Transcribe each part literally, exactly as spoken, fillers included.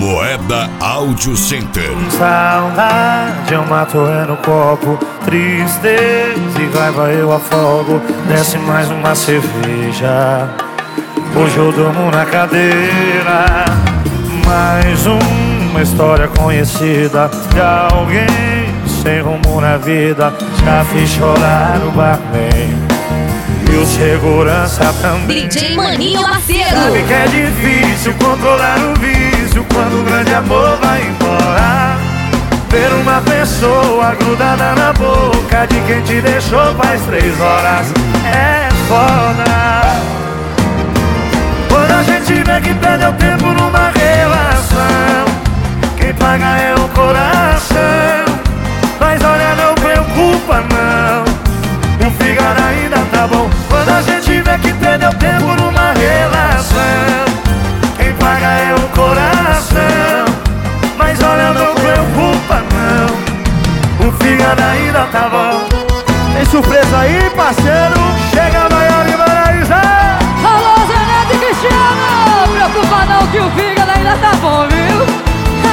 Moeda Audio Center. Saudade eu mato é no copo, tristeza e raiva eu afogo. Desce mais uma cerveja, hoje eu durmo na cadeira. Mais uma história conhecida de alguém sem rumo na vida. Já fiz chorar o barman e o segurança também. D J Maninho Macedo. Sabe que é difícil controlar o vício quando o grande amor vai embora. Ver uma pessoa grudada na boca de quem te deixou faz três horas é foda. Quando a gente vê que perdeu tempo numa relação, quem paga é o coração. Mas olha, não preocupa não, o fígado ainda tá bom. Quando a gente vê que perdeu tempo numa relação, quem paga é o coração. Mas olha, não preocupa não, o fígado ainda tá bom. Tem surpresa aí, parceiro? Chega maior e Maraísa. Alô, Zeneto e Cristiano, preocupa não que o fígado ainda tá bom, viu?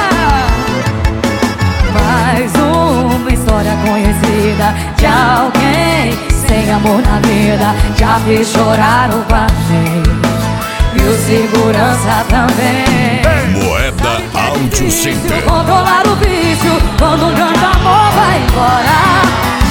Mais uma história conhecida de alguém sem amor na vida. Já fiz chorar o barman e o segurança também. Moeda Audio Center. Controlar o vício quando o grande amor vai embora.